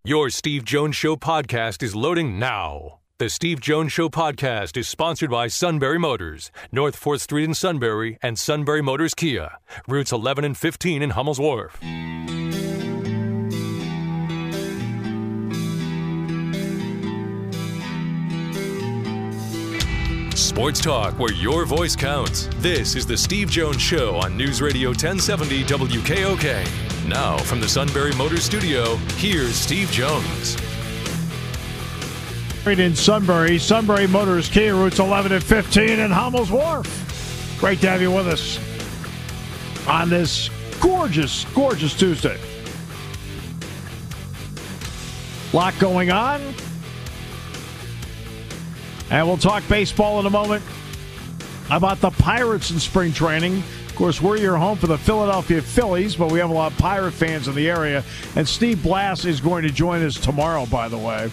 Your Steve Jones Show podcast is loading now. The Steve Jones Show podcast is sponsored by Sunbury Motors, North 4th Street in Sunbury, and Sunbury Motors Kia, routes 11 and 15 in Hummel's Wharf. Sports talk where your voice counts. This is the Steve Jones Show on News Radio 1070 WKOK. Now from the Sunbury Motors Studio, here's Steve Jones. Right in Sunbury Motors Kia, routes 11 and 15 in Hummel's Wharf. Great to have you with us on this gorgeous Tuesday. Lot going on. And we'll talk baseball in a moment. How about the Pirates in spring training? Of course, we're your home for the Philadelphia Phillies, but we have a lot of Pirate fans in the area. And Steve Blass is going to join us tomorrow, by the way.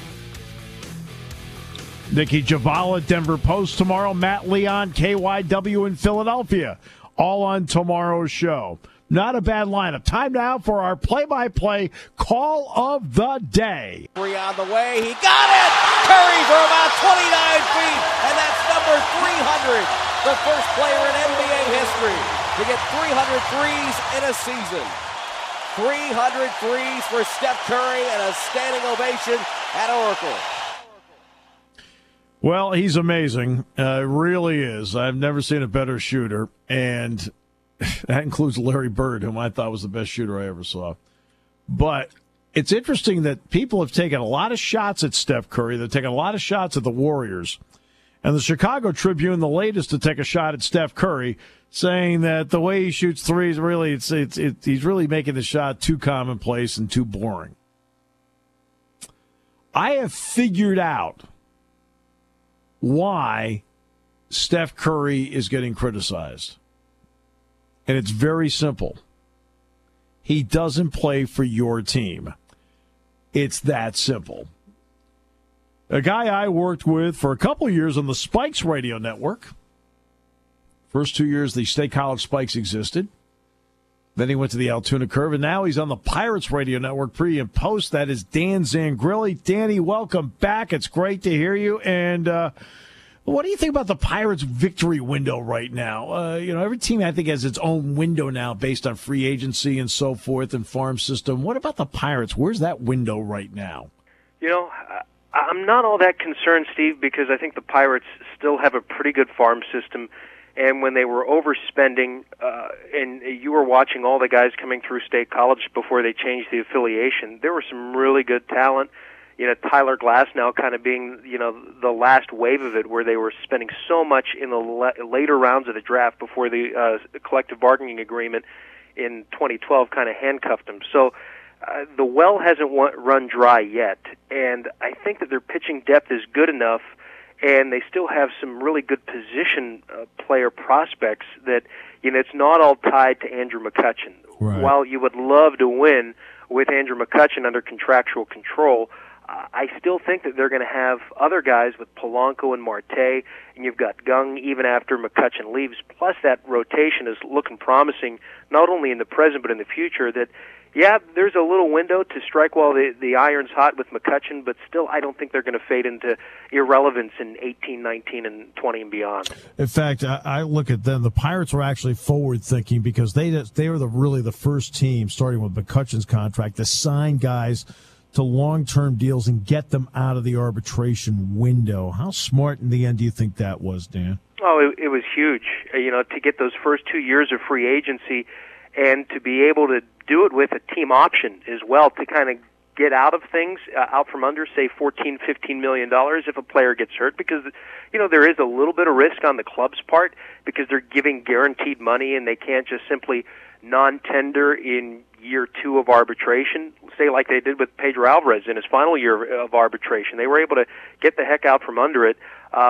Nikki Javala, Denver Post tomorrow. Matt Leon, KYW in Philadelphia. All on tomorrow's show. Not a bad lineup. Time now for our play-by-play call of the day. Three on the way. He got it! Curry for about 29 feet, and that's number 300. The first player in NBA history to get 300 threes in a season. 300 threes for Steph Curry and a standing ovation at Oracle. Well, he's amazing. Really is. I've never seen a better shooter, and that includes Larry Bird, whom I thought was the best shooter I ever saw. But it's interesting that people have taken a lot of shots at Steph Curry. They've taken a lot of shots at the Warriors. And the Chicago Tribune, the latest to take a shot at Steph Curry, saying that the way he shoots threes, really, he's really making the shot too commonplace and too boring. I have figured out why Steph Curry is getting criticized. And it's very simple. He doesn't play for your team. It's that simple. A guy I worked with for a couple of years on the Spikes radio network. First 2 years the State College Spikes existed. Then he went to the Altoona Curve, and now he's on the Pirates radio network pre and post. That is Dan Zangrilli. Danny, welcome back. It's great to hear you. And what do you think about the Pirates' victory window right now? Every team, I think, has its own window now based on free agency and so forth and farm system. What about the Pirates? Where's that window right now? I'm not all that concerned, Steve, because I think the Pirates still have a pretty good farm system. And when they were overspending, and you were watching all the guys coming through State College before they changed the affiliation, there was some really good talent. Tyler Glasnow kind of being, the last wave of it, where they were spending so much in the later rounds of the draft before the collective bargaining agreement in 2012 kind of handcuffed them. So the well hasn't run dry yet, and I think that their pitching depth is good enough, and they still have some really good position player prospects that, it's not all tied to Andrew McCutchen. Right. While you would love to win with Andrew McCutchen under contractual control, I still think that they're going to have other guys with Polanco and Marte, and you've got Gung even after McCutchen leaves. Plus, that rotation is looking promising, not only in the present but in the future. That, there's a little window to strike while the iron's hot with McCutchen, but still, I don't think they're going to fade into irrelevance in 18, 19, and 20 and beyond. In fact, I look at them. The Pirates were actually forward-thinking because they were really the first team, starting with McCutchen's contract, to sign guys to long-term deals and get them out of the arbitration window. How smart in the end do you think that was, Dan? Oh, it was huge. To get those first 2 years of free agency and to be able to do it with a team option as well, to kind of get out of things, out from under, say, $14, $15 million if a player gets hurt, because, there is a little bit of risk on the club's part because they're giving guaranteed money and they can't just simply non-tender in year 2 of arbitration, say like they did with Pedro Alvarez in his final year of arbitration. They were able to get the heck out from under it.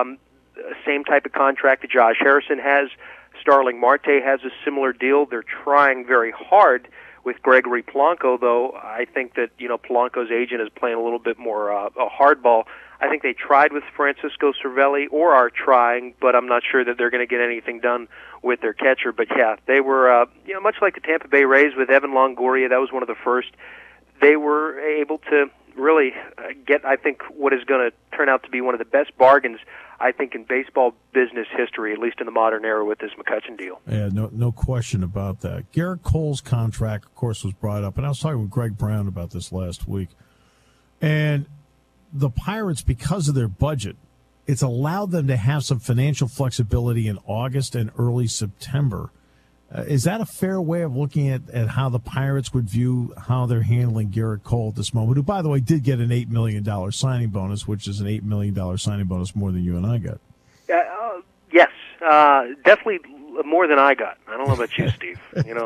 Same type of contract that Josh Harrison has. Starling Marte has a similar deal. They're trying very hard with Gregory Polanco, though I think that, Polanco's agent is playing a little bit more a hardball. I think they tried with Francisco Cervelli, or are trying, but I'm not sure that they're going to get anything done with their catcher. But yeah, they were, much like the Tampa Bay Rays with Evan Longoria. That was one of the first. They were able to really get, I think, what is going to turn out to be one of the best bargains, I think, in baseball business history, at least in the modern era, with this McCutchen deal. Yeah, no question about that. Garrett Cole's contract, of course, was brought up, and I was talking with Greg Brown about this last week. And the Pirates, because of their budget, it's allowed them to have some financial flexibility in August and early September. Is that a fair way of looking at how the Pirates would view how they're handling Garrett Cole at this moment, who, by the way, did get an $8 million signing bonus, which is an $8 million signing bonus more than you and I got? Yes, definitely more than I got. I don't know about you, Steve.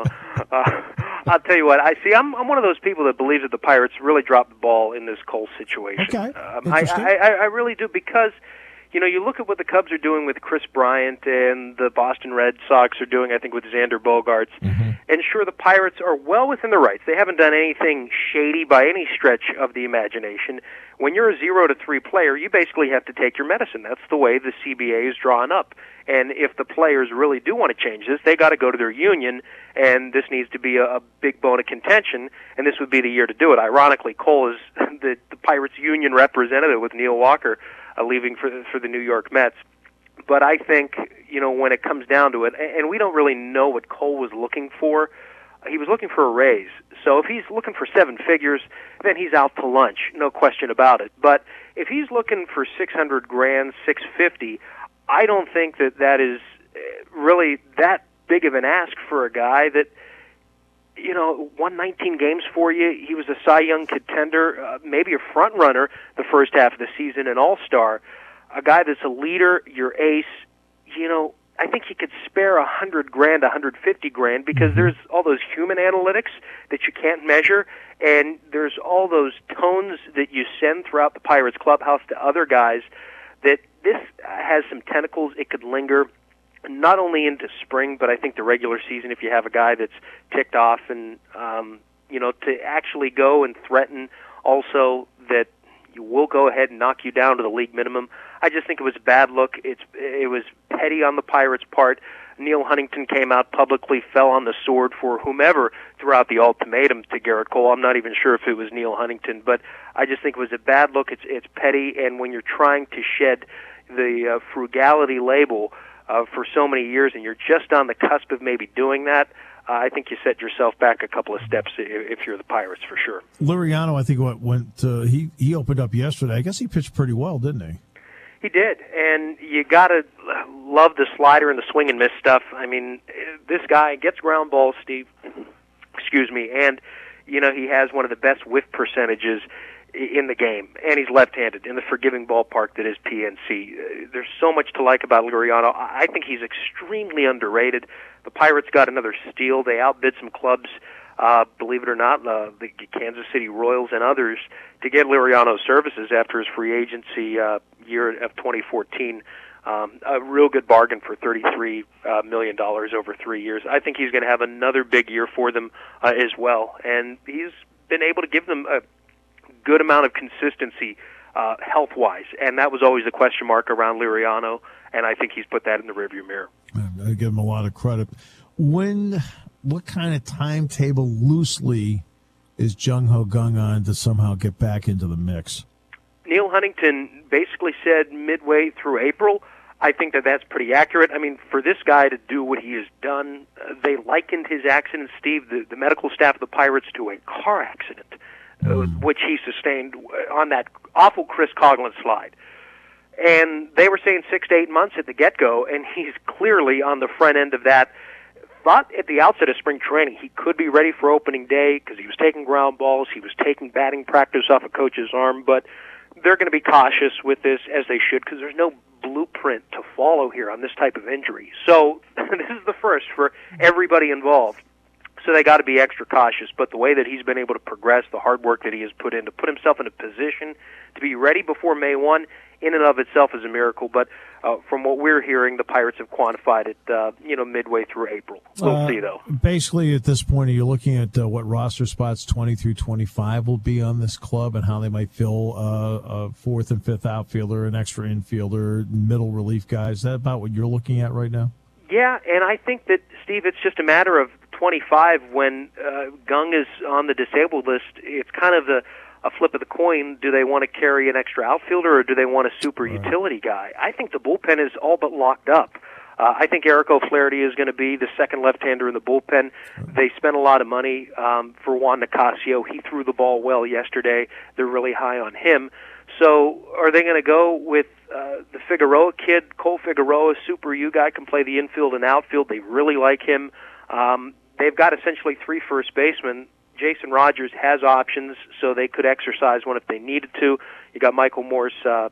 I'll tell you what. I'm one of those people that believes that the Pirates really dropped the ball in this Cole situation. Okay, I really do, because you look at what the Cubs are doing with Chris Bryant, and the Boston Red Sox are doing, I think, with Xander Bogaerts. Mm-hmm. And sure, the Pirates are well within the rights. They haven't done anything shady by any stretch of the imagination. When you're a 0-3 player, you basically have to take your medicine. That's the way the CBA is drawn up. And if the players really do want to change this, they got to go to their union, and this needs to be a big bone of contention, and this would be the year to do it. Ironically, Cole is the Pirates union representative with Neil Walker leaving for the New York Mets. But I think, when it comes down to it, and we don't really know what Cole was looking for. He was looking for a raise. So if he's looking for 7 figures, then he's out to lunch, no question about it. But if he's looking for $600,000, $650,000, I don't think that is really that big of an ask for a guy that, won 19 games for you. He was a Cy Young contender, maybe a front runner the first half of the season, an all-star, a guy that's a leader, your ace. I think he could spare $100,000, $150,000, because there's all those human analytics that you can't measure, and there's all those tones that you send throughout the Pirates clubhouse to other guys that this has some tentacles. It could linger not only into spring, but I think the regular season, if you have a guy that's ticked off, and to actually go and threaten also that you will go ahead and knock you down to the league minimum. I just think it was a bad look. It was petty on the Pirates' part. Neil Huntington came out publicly, fell on the sword for whomever threw out the ultimatum to Garrett Cole. I'm not even sure if it was Neil Huntington, but I just think it was a bad look. It's petty, and when you're trying to shed the frugality label for so many years, and you're just on the cusp of maybe doing that, I think you set yourself back a couple of steps if you're the Pirates, for sure. Liriano, I think he opened up yesterday. I guess he pitched pretty well, didn't he? He did, and you got to love the slider and the swing and miss stuff. I mean, this guy gets ground balls, Steve. Excuse me, and he has one of the best whiff percentages in the game, and he's left-handed in the forgiving ballpark that is PNC. There's so much to like about Liriano. I think he's extremely underrated. The Pirates got another steal. They outbid some clubs, believe it or not, the Kansas City Royals and others, to get Liriano's services after his free agency year of 2014. A real good bargain for $33 million over 3 years. I think he's going to have another big year for them as well, and he's been able to give them a good amount of consistency health-wise, and that was always a question mark around Liriano, and I think he's put that in the rearview mirror. I give him a lot of credit. What kind of timetable loosely is Jung Ho Kang on to somehow get back into the mix? Neil Huntington basically said midway through April. I think that's pretty accurate. I mean, for this guy to do what he has done, they likened his accident, Steve, the medical staff of the Pirates, to a car accident, which he sustained on that awful Chris Coughlin slide. And they were saying 6 to 8 months at the get-go, and he's clearly on the front end of that. Thought at the outset of spring training he could be ready for opening day because he was taking ground balls, he was taking batting practice off a coach's arm, but they're going to be cautious with this, as they should, because there's no blueprint to follow here on this type of injury. So this is the first for everybody involved. So they got to be extra cautious. But the way that he's been able to progress, the hard work that he has put in to put himself in a position to be ready before May 1, in and of itself is a miracle. But from what we're hearing, the Pirates have quantified it, midway through April. We'll see, though. Basically, at this point, are you looking at what roster spots 20 through 25 will be on this club and how they might fill a fourth and fifth outfielder, an extra infielder, middle relief guys? Is that about what you're looking at right now? Yeah, and I think that, Steve, it's just a matter of 25 when Kang is on the disabled list. It's kind of the a flip of the coin. Do they want to carry an extra outfielder, or do they want a super utility guy? I think the bullpen is all but locked up. I think Eric O'Flaherty is going to be the second left-hander in the bullpen. They spent a lot of money for Juan Nicasio. He threw the ball well yesterday. They're really high on him. So are they going to go with the Figueroa kid? Cole Figueroa, super U guy, can play the infield and outfield. They really like him. They've got essentially 3 first basemen. Jason Rogers has options, so they could exercise one if they needed to. You got Michael Morse,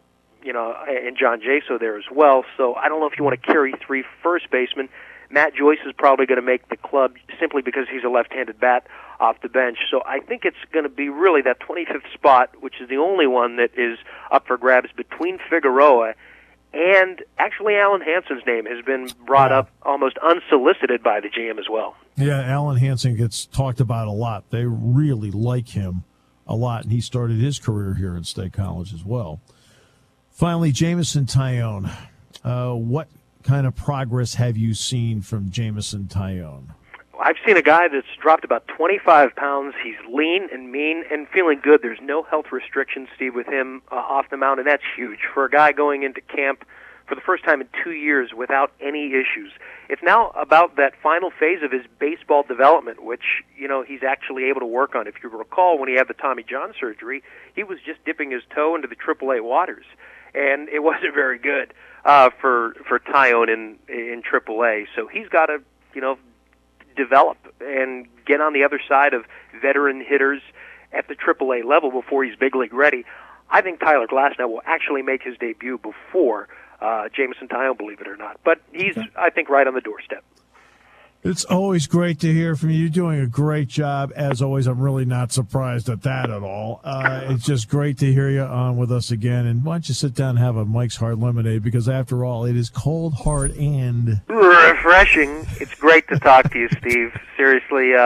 and John Jaso there as well. So I don't know if you want to carry 3 first basemen. Matt Joyce is probably going to make the club simply because he's a left-handed bat off the bench. So I think it's going to be really that 25th spot, which is the only one that is up for grabs between Figueroa and actually Alan Hansen's name has been brought up almost unsolicited by the GM as well. Yeah, Alan Hansen gets talked about a lot. They really like him a lot, and he started his career here at State College as well. Finally, Jameson Taillon. What kind of progress have you seen from Jameson Taillon? I've seen a guy that's dropped about 25 pounds. He's lean and mean and feeling good. There's no health restrictions, Steve, with him off the mound, and that's huge for a guy going into camp for the first time in 2 years without any issues. It's now about that final phase of his baseball development, which, he's actually able to work on. If you recall, when he had the Tommy John surgery, he was just dipping his toe into the AAA waters, and it wasn't very good for Taillon in AAA. So he's got to, develop and get on the other side of veteran hitters at the AAA level before he's big league ready. I think Tyler Glasnow will actually make his debut before Jameson Taillon, believe it or not. But he's, I think, right on the doorstep. It's always great to hear from you. You're doing a great job. As always, I'm really not surprised at that at all. It's just great to hear you on with us again. And why don't you sit down and have a Mike's Hard Lemonade, because after all, it is cold, hard, and refreshing. It's great to talk to you, Steve. Seriously,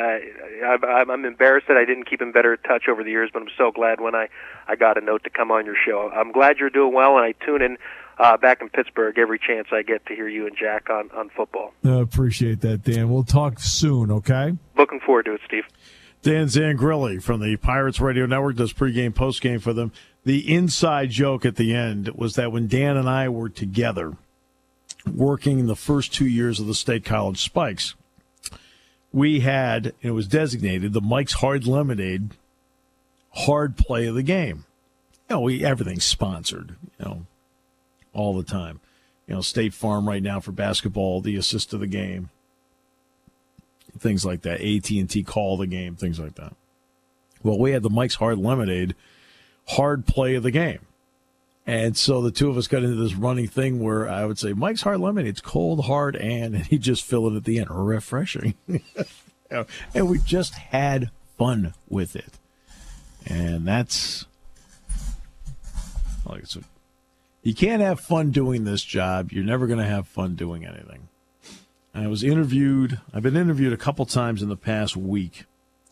I'm embarrassed that I didn't keep in better touch over the years, but I'm so glad when I got a note to come on your show. I'm glad you're doing well, and I tune in back in Pittsburgh every chance I get to hear you and Jack on football. Appreciate that, Dan. We'll talk soon, okay? Looking forward to it, Steve. Dan Zangrilli from the Pirates Radio Network does pregame, postgame for them. The inside joke at the end was that when Dan and I were together working the first 2 years of the State College Spikes, we had, it was designated the Mike's Hard Lemonade hard play of the game. Everything's sponsored, all the time. State Farm right now for basketball, the assist of the game, things like that. AT&T call the game, things like that. Well, we had the Mike's Hard Lemonade hard play of the game. And so the two of us got into this running thing where I would say, Mike's Hard Lemonade, it's cold, hard, and he'd just fill it at the end. Refreshing. And we just had fun with it. And that's, like, so you can't have fun doing this job. You're never going to have fun doing anything. I've been interviewed a couple times in the past week.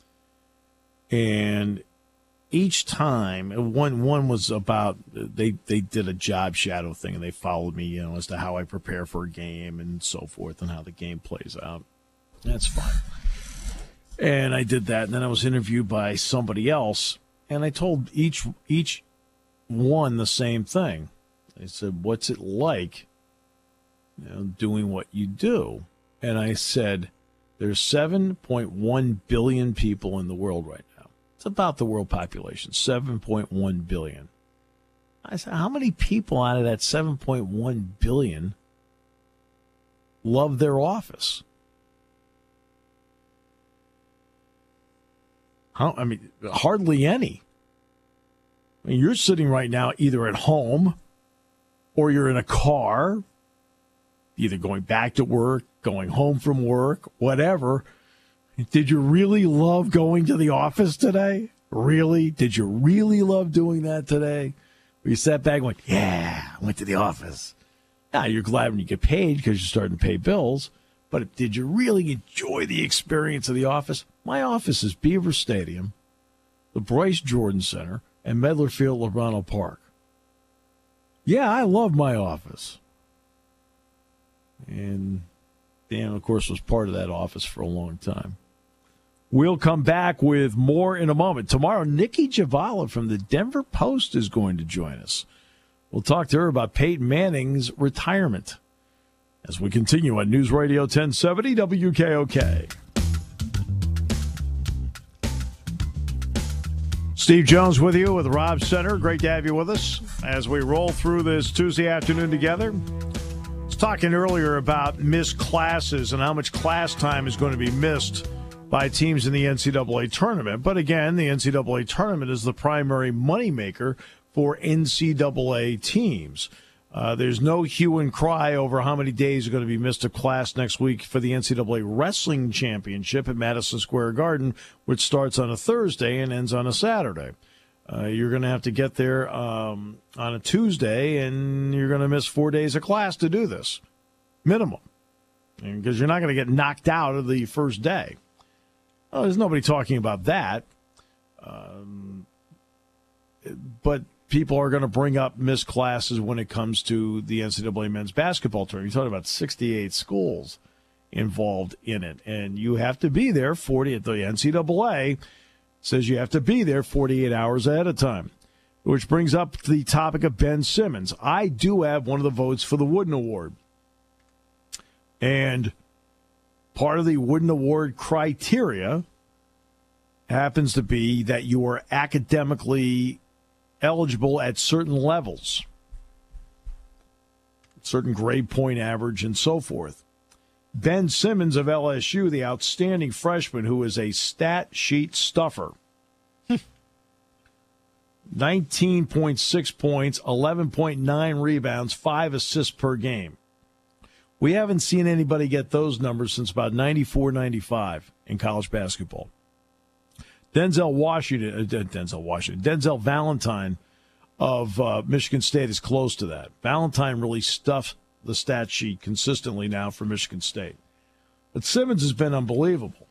And each time, one was about, they did a job shadow thing, and they followed me, as to how I prepare for a game and so forth and how the game plays out. That's fine. And I did that, and then I was interviewed by somebody else, and I told each one the same thing. I said, what's it like, doing what you do? And I said, there's 7.1 billion people in the world right now. It's about the world population, 7.1 billion. I said, how many people out of that 7.1 billion love their office? Hardly any. You're sitting right now either at home or you're in a car, either going back to work, going home from work, whatever. Did you really love going to the office today? Really? Did you really love doing that today? You sat back and went, yeah, I went to the office. Now, you're glad when you get paid because you're starting to pay bills, but did you really enjoy the experience of the office? My office is Beaver Stadium, the Bryce Jordan Center, and Medler Field, Ronald Park. Yeah, I love my office. And Dan, of course, was part of that office for a long time. We'll come back with more in a moment. Tomorrow, Nikki Javala from the Denver Post is going to join us. We'll talk to her about Peyton Manning's retirement as we continue on News Radio 1070 WKOK. Steve Jones with you with Rob Center. Great to have you with us as we roll through this Tuesday afternoon together. I was talking earlier about missed classes and how much class time is going to be missed by teams in the NCAA tournament. But again, the NCAA tournament is the primary moneymaker for NCAA teams. There's no hue and cry over how many days are going to be missed of class next week for the NCAA Wrestling Championship at Madison Square Garden, which starts on a Thursday and ends on a Saturday. You're going to have to get there on a Tuesday, and you're going to miss 4 days of class to do this, minimum, because you're not going to get knocked out of the first day. Well, there's nobody talking about that, but people are going to bring up missed classes when it comes to the NCAA men's basketball tournament. You're talking about 68 schools involved in it, and you have to be there 40. The NCAA says you have to be there 48 hours ahead of time, which brings up the topic of Ben Simmons. I do have one of the votes for the Wooden Award, and part of the Wooden Award criteria happens to be that you are academically eligible at certain levels, certain grade point average, and so forth. Ben Simmons of LSU, the outstanding freshman who is a stat sheet stuffer, 19.6 points, 11.9 rebounds, 5 assists per game. We haven't seen anybody get those numbers since about 94, 95 in college basketball. Denzel Valentine of Michigan State is close to that. Valentine really stuffed the stat sheet consistently now for Michigan State. But Simmons has been unbelievable.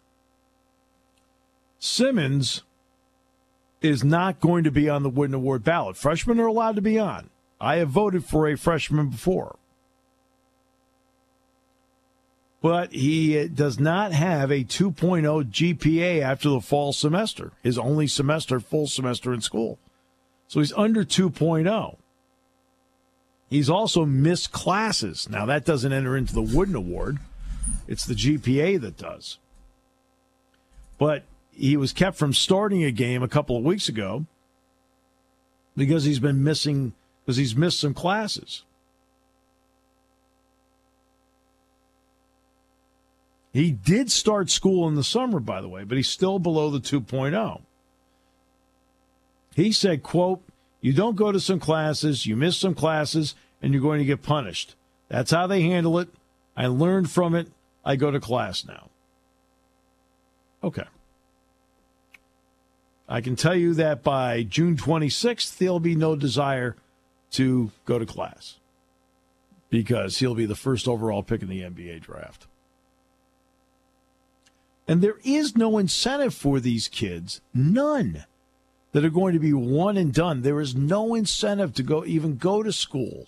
Simmons is not going to be on the Wooden Award ballot. Freshmen are allowed to be on. I have voted for a freshman before. But he does not have a 2.0 GPA after the fall semester, his only semester, full semester in school. So he's under 2.0. He's also missed classes. Now, that doesn't enter into the Wooden Award. It's the GPA that does. But he was kept from starting a game a couple of weeks ago because he's missed some classes. He did start school in the summer, by the way, but he's still below the 2.0. He said, quote, "You don't go to some classes, you miss some classes, and you're going to get punished. That's how they handle it. I learned from it. I go to class now." Okay. I can tell you that by June 26th, there'll be no desire to go to class because he'll be the first overall pick in the NBA draft. And there is no incentive for these kids, none, that are going to be one and done. There is no incentive to go to school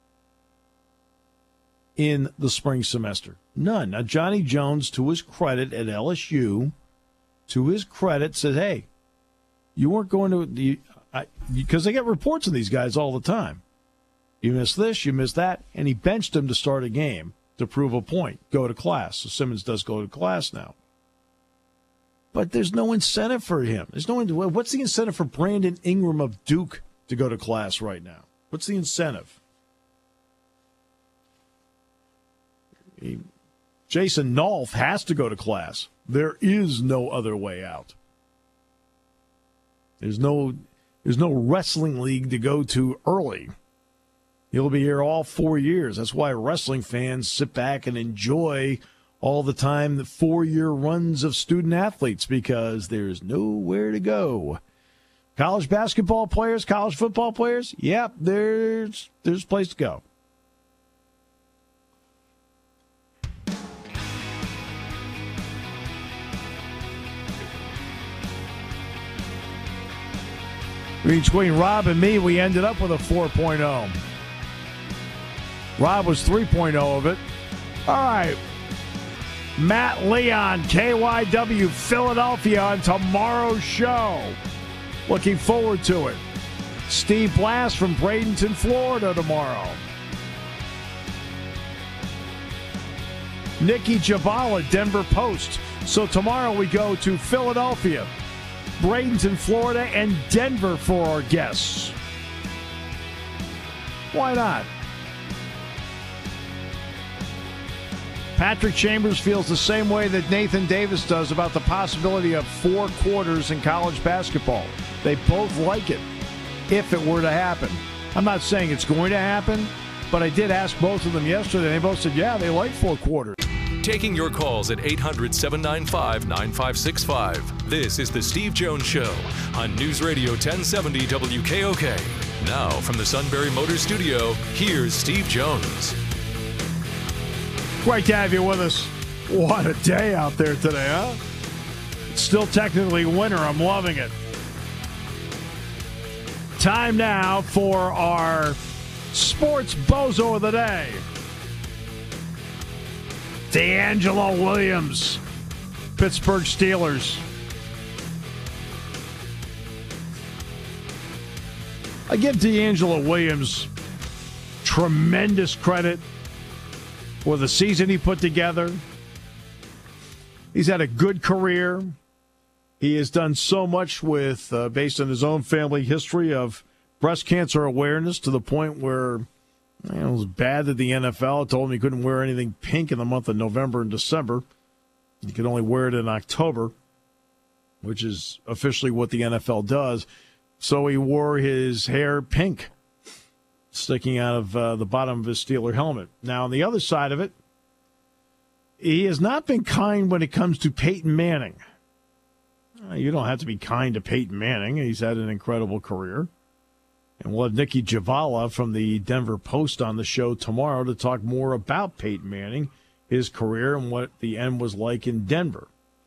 in the spring semester. None. Now, Johnny Jones, to his credit at LSU, said, hey, you weren't going to, because they get reports of these guys all the time. You miss this, you miss that, and he benched him to start a game to prove a point. Go to class. So Simmons does go to class now. But there's no incentive for him. What's the incentive for Brandon Ingram of Duke to go to class right now? What's the incentive? Jason Nolf has to go to class. There is no other way out. There's no wrestling league to go to early. He'll be here all 4 years. That's why wrestling fans sit back and enjoy all the time the 4-year runs of student athletes because there's nowhere to go. College basketball players, college football players, yep, there's a place to go. Between Rob and me, we ended up with a 4.0. Rob was 3.0 of it. All right. Matt Leon, KYW Philadelphia on tomorrow's show. Looking forward to it. Steve Blass from Bradenton, Florida tomorrow. Nikki Javala, Denver Post. So tomorrow we go to Philadelphia, Bradenton, Florida, and Denver for our guests. Why not? Patrick Chambers feels the same way that Nathan Davis does about the possibility of 4 quarters in college basketball. They both like it, if it were to happen. I'm not saying it's going to happen, but I did ask both of them yesterday. They both said, yeah, they like 4 quarters. Taking your calls at 800-795-9565. This is the Steve Jones Show on News Radio 1070 WKOK. Now from the Sunbury Motors Studio, here's Steve Jones. Great to have you with us. What a day out there today, huh? It's still technically winter. I'm loving it. Time now for our Sports Bozo of the Day. DeAngelo Williams, Pittsburgh Steelers. I give DeAngelo Williams tremendous credit for the season he put together. He's had a good career. He has done so much with, based on his own family history of breast cancer awareness, to the point where it was bad that the NFL told him he couldn't wear anything pink in the month of November and December. He could only wear it in October, which is officially what the NFL does. So he wore his hair pink, sticking out of the bottom of his Steeler helmet. Now, on the other side of it, he has not been kind when it comes to Peyton Manning. You don't have to be kind to Peyton Manning. He's had an incredible career. And we'll have Nikki Javala from the Denver Post on the show tomorrow to talk more about Peyton Manning, his career, and what the end was like in Denver.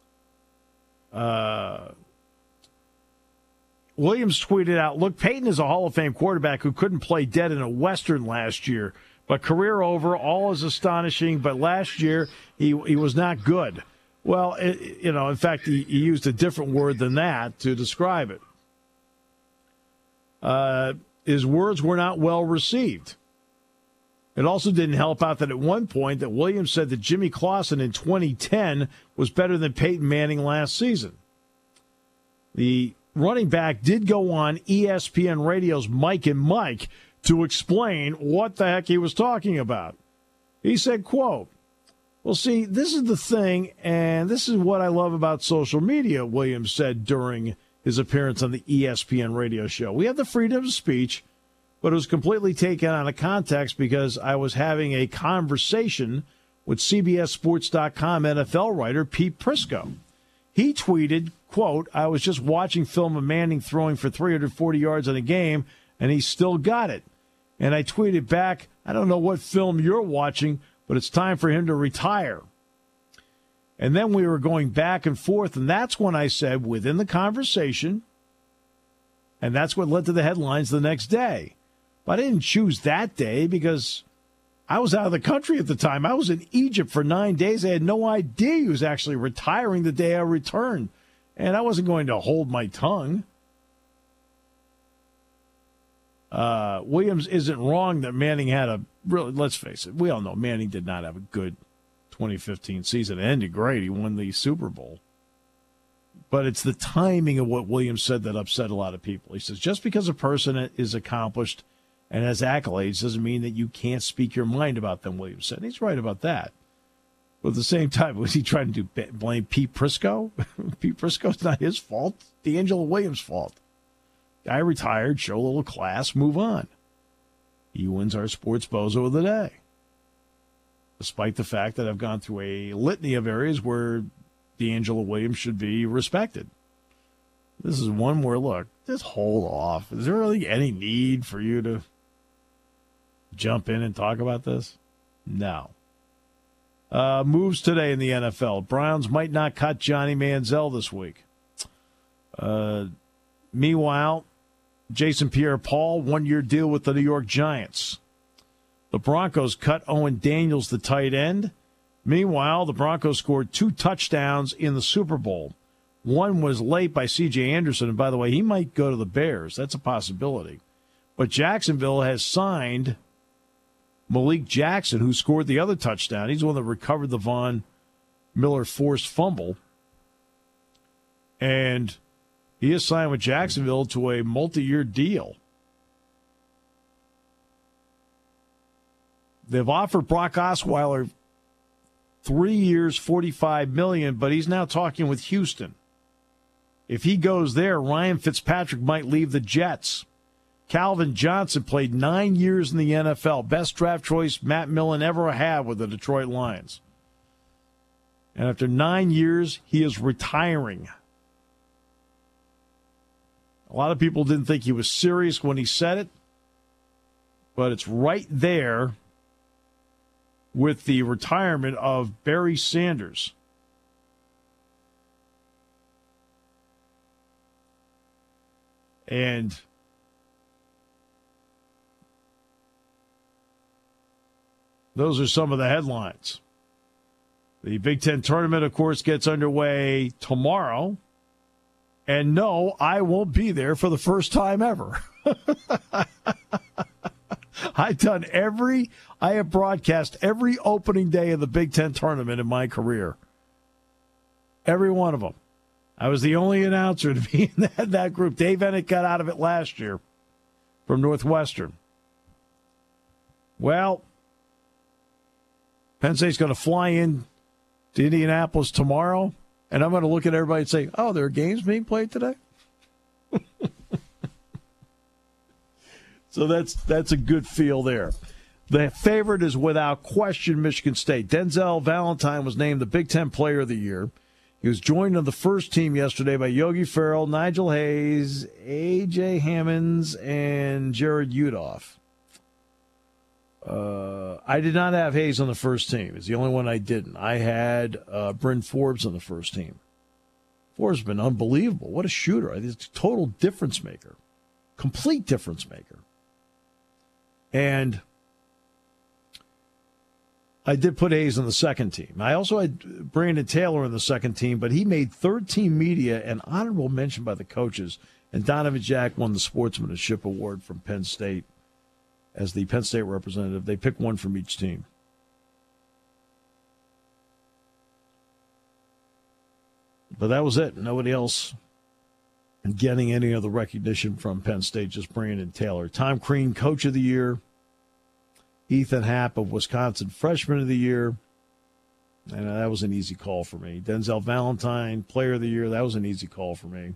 Williams tweeted out, look, Peyton is a Hall of Fame quarterback who couldn't play dead in a Western last year. But career over, all is astonishing. But last year, he was not good. Well, in fact, he used a different word than that to describe it. His words were not well received. It also didn't help out that at one point that Williams said that Jimmy Clausen in 2010 was better than Peyton Manning last season. The running back did go on ESPN Radio's Mike and Mike to explain what the heck he was talking about. He said, quote, well, see, this is the thing, and this is what I love about social media, Williams said during his appearance on the ESPN radio show. We have the freedom of speech, but it was completely taken out of context because I was having a conversation with CBSSports.com NFL writer Pete Prisco. He tweeted, quote, I was just watching film of Manning throwing for 340 yards in a game, and he still got it. And I tweeted back, I don't know what film you're watching, but it's time for him to retire. And then we were going back and forth, and that's when I said, within the conversation, and that's what led to the headlines the next day. But I didn't choose that day because I was out of the country at the time. I was in Egypt for 9 days. I had no idea he was actually retiring the day I returned, and I wasn't going to hold my tongue. Williams isn't wrong that Manning had a really, let's face it, we all know Manning did not have a good 2015 season. It ended great. He won the Super Bowl. But it's the timing of what Williams said that upset a lot of people. He says, just because a person is accomplished and has accolades doesn't mean that you can't speak your mind about them, Williams said. And he's right about that. But at the same time, was he trying to blame Pete Prisco? Pete Prisco's not his fault. DeAngelo Williams' fault. Guy retired, show a little class, move on. He wins our Sports Bozo of the Day. Despite the fact that I've gone through a litany of areas where DeAngelo Williams should be respected. This is one where, look, just hold off. Is there really any need for you to jump in and talk about this? No. Moves today in the NFL. Browns might not cut Johnny Manziel this week. Meanwhile, Jason Pierre-Paul, one-year deal with the New York Giants. The Broncos cut Owen Daniels, the tight end, Meanwhile, the Broncos scored 2 touchdowns in the Super Bowl. One was late by C.J. Anderson, and by the way, he might go to the Bears. That's a possibility. But Jacksonville has signed Malik Jackson, who scored the other touchdown. He's the one that recovered the Von Miller forced fumble. And he is signed with Jacksonville to a multi-year deal. They've offered Brock Osweiler 3 years, $45 million, but he's now talking with Houston. If he goes there, Ryan Fitzpatrick might leave the Jets. Calvin Johnson played 9 years in the NFL. Best draft choice Matt Millen ever had with the Detroit Lions. And after 9 years, he is retiring. A lot of people didn't think he was serious when he said it, but it's right there with the retirement of Barry Sanders. And those are some of the headlines. The Big Ten tournament, of course, gets underway tomorrow. And no, I won't be there for the first time ever. I have broadcast every opening day of the Big Ten tournament in my career. Every one of them. I was the only announcer to be in that group. Dave Ennett got out of it last year from Northwestern. Well, Penn State's going to fly in to Indianapolis tomorrow, and I'm going to look at everybody and say, oh, there are games being played today? So that's a good feel there. The favorite is without question Michigan State. Denzel Valentine was named the Big Ten Player of the Year. He was joined on the first team yesterday by Yogi Ferrell, Nigel Hayes, A.J. Hammonds, and Jared Udoff. I did not have Hayes on the first team. It's the only one I didn't. I had Bryn Forbes on the first team. Forbes has been unbelievable. What a shooter. He's a total difference maker. Complete difference maker. And I did put Hayes on the second team. I also had Brandon Taylor on the second team, but he made third-team media an honorable mention by the coaches, and Donovan Jack won the Sportsmanship Award from Penn State as the Penn State representative. They picked one from each team. But that was it. Nobody else getting any other recognition from Penn State, just Brandon Taylor. Tom Crean, Coach of the Year. Ethan Happ of Wisconsin, Freshman of the Year. And that was an easy call for me. Denzel Valentine, Player of the Year. That was an easy call for me.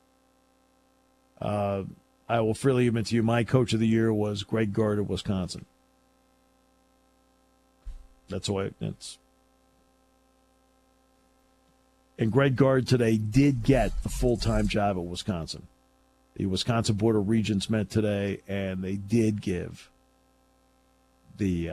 I will freely admit to you, my Coach of the Year was Greg Gard of Wisconsin. That's the way it's. And Greg Gard today did get the full-time job at Wisconsin. The Wisconsin Board of Regents met today, and they did give the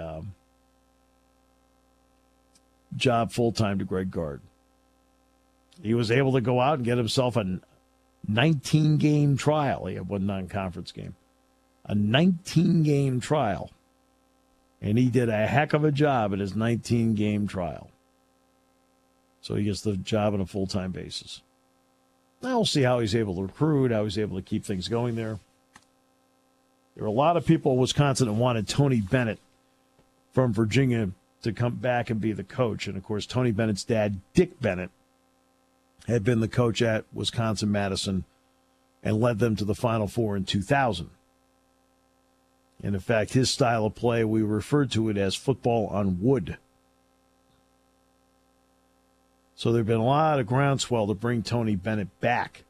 job full-time to Greg Gard. He was able to go out and get himself a 19-game trial. He had one non-conference game. A 19-game trial. And he did a heck of a job at his 19-game trial. So he gets the job on a full-time basis. Now we'll see how he's able to recruit, how he's able to keep things going there. There are a lot of people in Wisconsin that wanted Tony Bennett from Virginia to come back and be the coach. And, of course, Tony Bennett's dad, Dick Bennett, had been the coach at Wisconsin-Madison and led them to the Final Four in 2000. And, in fact, his style of play, we referred to it as football on wood. So there have been a lot of groundswell to bring Tony Bennett back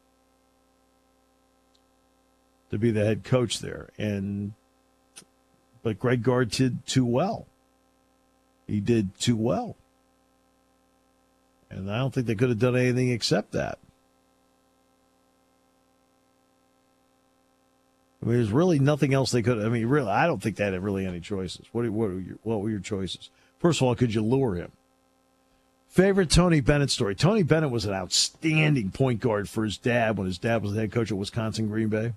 to be the head coach there. But Greg Gard did too well. He did too well. And I don't think they could have done anything except that. I mean, there's really nothing else they could have. I mean, really, I don't think they had really any choices. What were your choices? First of all, could you lure him? Favorite Tony Bennett story. Tony Bennett was an outstanding point guard for his dad when his dad was the head coach at Wisconsin Green Bay.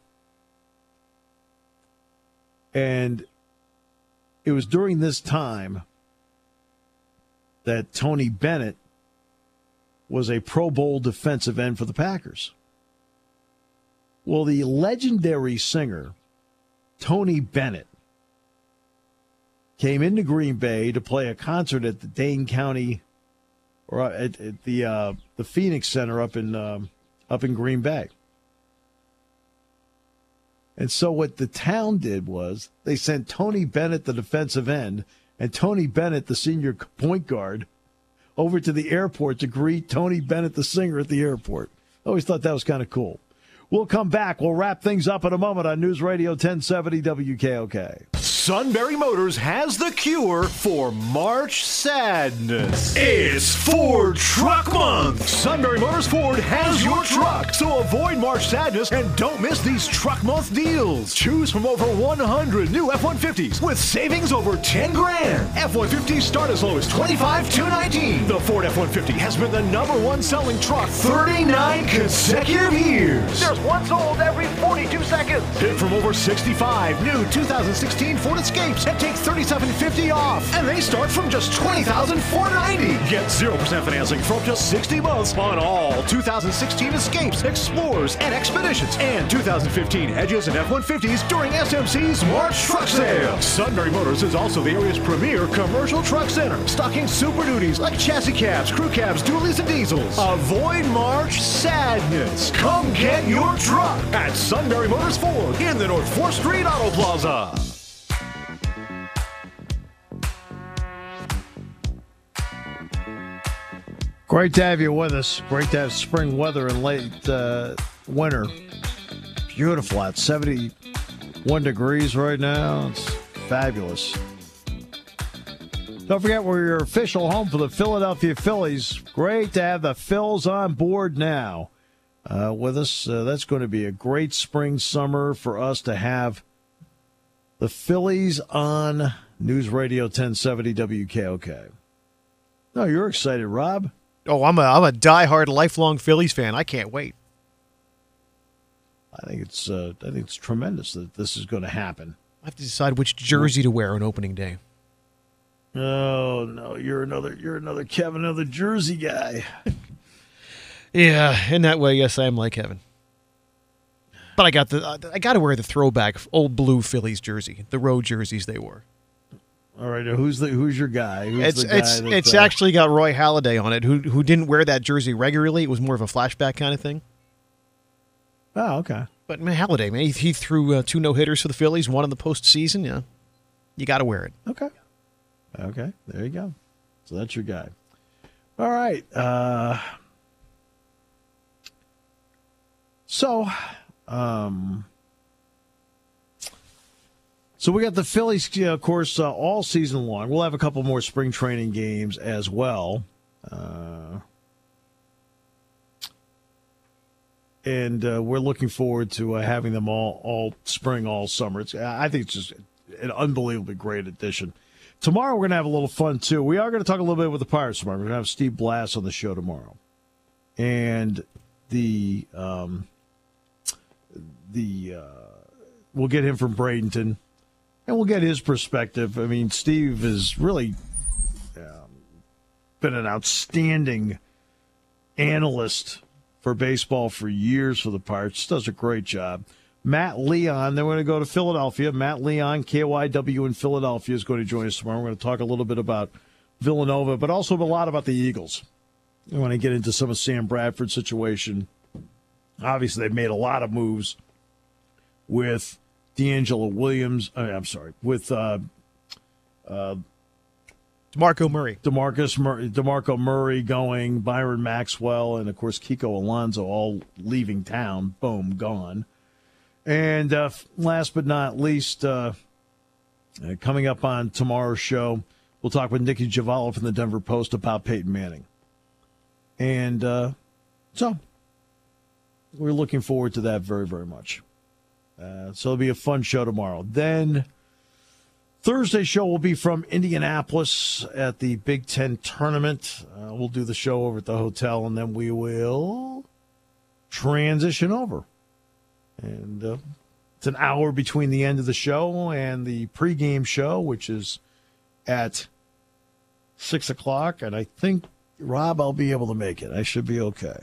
And it was during this time that Tony Bennett was a Pro Bowl defensive end for the Packers. Well, the legendary singer, Tony Bennett, came into Green Bay to play a concert at the Dane County, or at the Phoenix Center up in Green Bay. And so what the town did was they sent Tony Bennett, the defensive end, and Tony Bennett, the senior point guard, over to the airport to greet Tony Bennett, the singer, at the airport. I always thought that was kind of cool. We'll come back. We'll wrap things up in a moment on News Radio 1070 WKOK. Sunbury Motors has the cure for March sadness. It's Ford Truck Month. Sunbury Motors Ford has your truck. So avoid March sadness and don't miss these Truck Month deals. Choose from over 100 new F-150s with savings over 10 grand. F-150s start as low as $25,219. The Ford F-150 has been the #1 selling truck 39 consecutive years. There's one sold every 42 seconds. Pick from over 65 new 2016 Ford Escapes and take $3,750 off. And they start from just $20,490. Get 0% financing for up to 60 months on all 2016 Escapes, Explorers, and Expeditions, and 2015 Edges and F-150s during SMC's March Truck Sale. Sunbury Motors is also the area's premier commercial truck center, stocking Super Duties like chassis cabs, crew cabs, dualies, and diesels. Avoid March sadness. Come get your truck at Sunbury Motors Ford in the North 4th Street Auto Plaza. Great to have you with us. Great to have spring weather in late winter. Beautiful out. 71 degrees right now. It's fabulous. Don't forget, we're your official home for the Philadelphia Phillies. Great to have the Phils on board now with us. That's going to be a great spring, summer for us to have the Phillies on News Radio 1070 WKOK. No, you're excited, Rob. Oh, I'm a diehard, lifelong Phillies fan. I can't wait. I think it's tremendous that this is going to happen. I have to decide which jersey to wear on opening day. Oh no, you're another Kevin, another Jersey guy. Yeah, in that way, yes, I am like Kevin. But I got to wear the throwback old blue Phillies jersey, the road jerseys they wore. All right, who's your guy? It's actually got Roy Halladay on it, who didn't wear that jersey regularly. It was more of a flashback kind of thing. Oh, okay. But man, Halladay, man, he threw 2 no-hitters for the Phillies, one in the postseason. Yeah, you got to wear it. Okay, there you go. So that's your guy. All right. So we got the Phillies, of course, all season long. We'll have a couple more spring training games as well. And we're looking forward to having them all spring, all summer. I think it's just an unbelievably great addition. Tomorrow we're going to have a little fun, too. We are going to talk a little bit with the Pirates tomorrow. We're going to have Steve Blass on the show tomorrow. And we'll get him from Bradenton. And we'll get his perspective. I mean, Steve has really been an outstanding analyst for baseball for years for the Pirates. Does a great job. Matt Leon, they're going to go to Philadelphia. Matt Leon, KYW in Philadelphia, is going to join us tomorrow. We're going to talk a little bit about Villanova, but also a lot about the Eagles. I want to get into some of Sam Bradford's situation. Obviously, they've made a lot of moves with D'Angelo Williams. With DeMarco Murray. DeMarco Murray going, Byron Maxwell, and, of course, Kiko Alonso all leaving town. Boom, gone. And last but not least, coming up on tomorrow's show, we'll talk with Nikki Giavallo from the Denver Post about Peyton Manning. And so we're looking forward to that very, very much. So it'll be a fun show tomorrow. Then Thursday show will be from Indianapolis at the Big Ten tournament. We'll do the show over at the hotel, and then we will transition over. And it's an hour between the end of the show and the pregame show, which is at 6 o'clock, and I think, Rob, I'll be able to make it. I should be okay.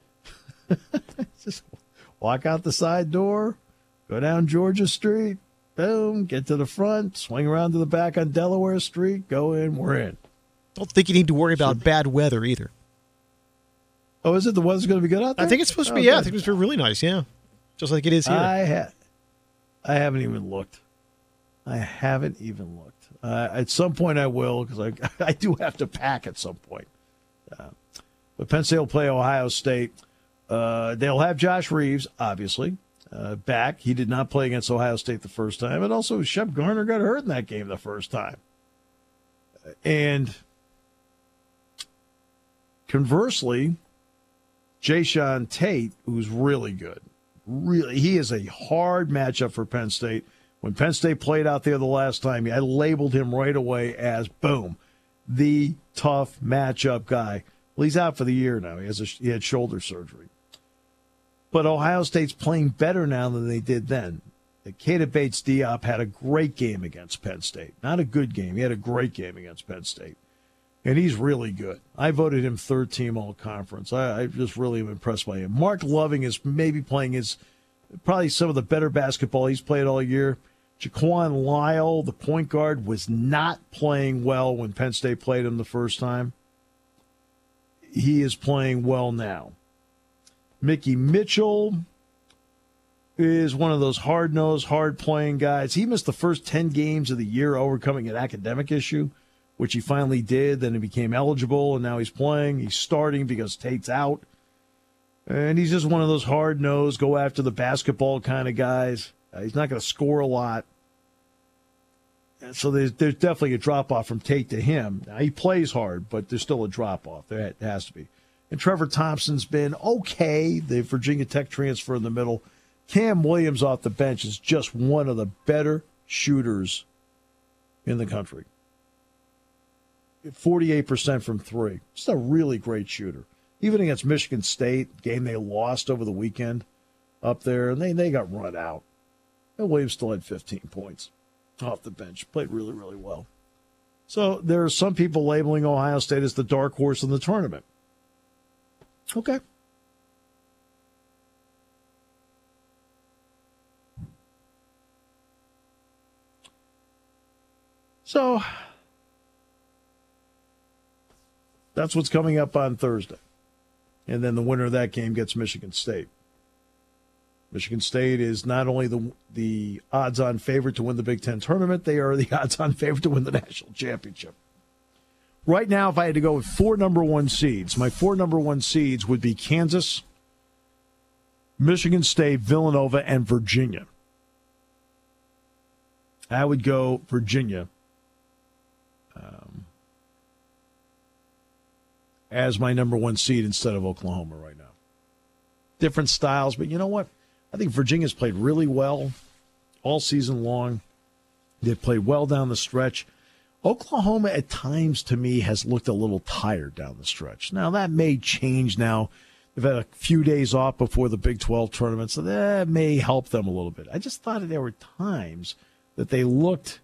Just walk out the side door, go down Georgia Street, boom, get to the front, swing around to the back on Delaware Street, go in, we're in. Don't think you need to worry about bad weather either. Oh, is it? The weather's going to be good out there? I think it's supposed to be, I think it's really nice, yeah. Just like it is here. I haven't even looked. At some point I will, because I do have to pack at some point. But Penn State will play Ohio State. They'll have Josh Reeves, obviously, back. He did not play against Ohio State the first time. And also, Shep Garner got hurt in that game the first time. And conversely, Jayshawn Tate, who's really good. Really, he is a hard matchup for Penn State. When Penn State played out there the last time, I labeled him right away as, boom, the tough matchup guy. Well, he's out for the year now. He had shoulder surgery. But Ohio State's playing better now than they did then. Keita Bates-Diop had a great game against Penn State. Not a good game. He had a great game against Penn State. And he's really good. I voted him third team all-conference. I just really am impressed by him. Mark Loving is maybe playing probably some of the better basketball he's played all year. Jaquan Lyle, the point guard, was not playing well when Penn State played him the first time. He is playing well now. Mickey Mitchell is one of those hard-nosed, hard-playing guys. He missed the first 10 games of the year overcoming an academic issue, which he finally did. Then he became eligible, and now he's playing. He's starting because Tate's out. And he's just one of those hard-nosed, go-after-the-basketball kind of guys. He's not going to score a lot. And so there's definitely a drop-off from Tate to him. Now, he plays hard, but there's still a drop-off. There has to be. And Trevor Thompson's been okay. The Virginia Tech transfer in the middle. Cam Williams off the bench is just one of the better shooters in the country. 48% from three. Just a really great shooter. Even against Michigan State, game they lost over the weekend up there, and they got run out. And Williams still had 15 points off the bench. Played really, really well. So there are some people labeling Ohio State as the dark horse in the tournament. Okay. So that's what's coming up on Thursday. And then the winner of that game gets Michigan State. Michigan State is not only the odds-on favorite to win the Big Ten tournament, they are the odds-on favorite to win the national championship. Right now, if I had to go with 4 number 1 seeds, my 4 number 1 seeds would be Kansas, Michigan State, Villanova, and Virginia. I would go Virginia as my number 1 seed instead of Oklahoma right now. Different styles, but you know what? I think Virginia's played really well all season long. They've played well down the stretch. Oklahoma at times, to me, has looked a little tired down the stretch. Now, that may change now. They've had a few days off before the Big 12 tournament, so that may help them a little bit. I just thought there were times that they looked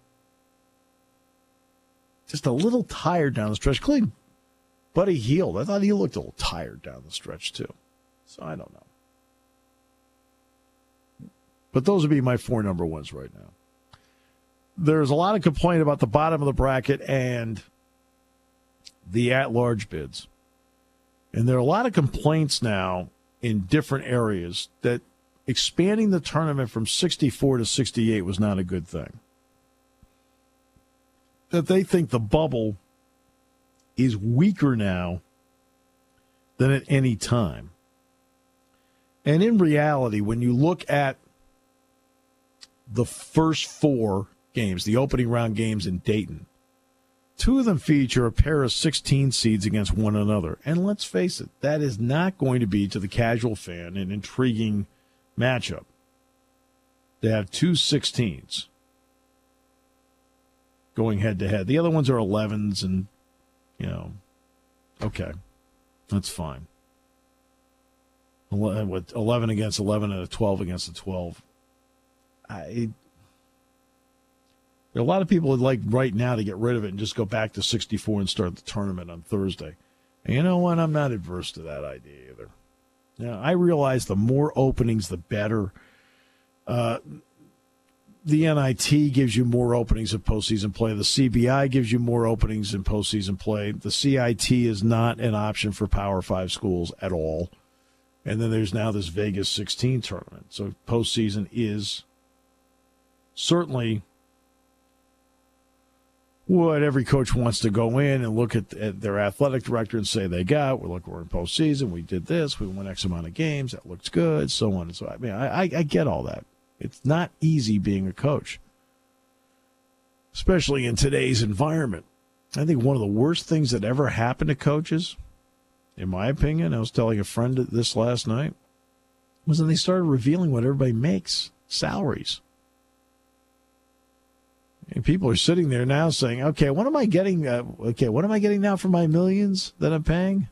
just a little tired down the stretch, including Buddy Hield. I thought he looked a little tired down the stretch, too. So I don't know. But those would be my 4 number 1s right now. There's a lot of complaint about the bottom of the bracket and the at-large bids. And there are a lot of complaints now in different areas that expanding the tournament from 64 to 68 was not a good thing. That they think the bubble is weaker now than at any time. And in reality, when you look at the first 4 games, the opening round games in Dayton, 2 of them feature a pair of 16 seeds against one another. And let's face it, that is not going to be, to the casual fan, an intriguing matchup. They have 2 16s going head-to-head. The other ones are 11s and, okay, that's fine. 11 against 11 and a 12 against a 12. There are a lot of people would like right now to get rid of it and just go back to 64 and start the tournament on Thursday. And you know what? I'm not adverse to that idea either. Now, I realize the more openings, the better. The NIT gives you more openings in postseason play. The CBI gives you more openings in postseason play. The CIT is not an option for Power 5 schools at all. And then there's now this Vegas 16 tournament. So postseason is certainly what every coach wants to go in and look at their athletic director and say they got. We're in postseason. We did this. We won X amount of games. That looks good. So on and so on. I mean, I get all that. It's not easy being a coach, especially in today's environment. I think one of the worst things that ever happened to coaches, in my opinion, I was telling a friend this last night, was when they started revealing what everybody makes, salaries. And people are sitting there now saying, okay, what am I getting? What am I getting now for my millions that I'm paying?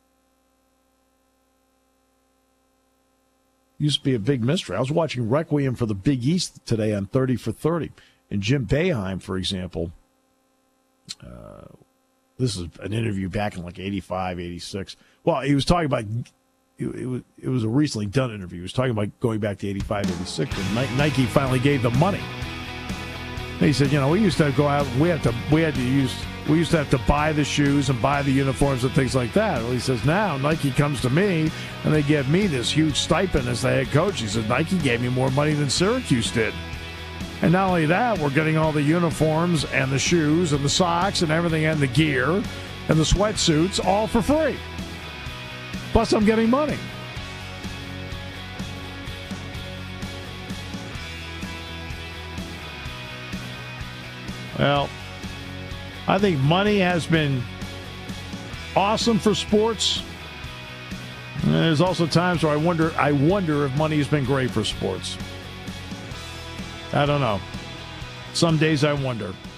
Used to be a big mystery. I was watching Requiem for the Big East today on 30 for 30. And Jim Boeheim, for example, this is an interview back in like 85, 86. Well, he was talking about, it was a recently done interview. He was talking about going back to 85, 86, and Nike finally gave them money. And he said, we used to go out, we used to have to buy the shoes and buy the uniforms and things like that. Well, he says, now Nike comes to me and they give me this huge stipend as the head coach. He says, Nike gave me more money than Syracuse did. And not only that, we're getting all the uniforms and the shoes and the socks and everything and the gear and the sweatsuits all for free. Plus, I'm getting money. Well, I think money has been awesome for sports. And there's also times where I wonder if money has been great for sports. I don't know. Some days I wonder.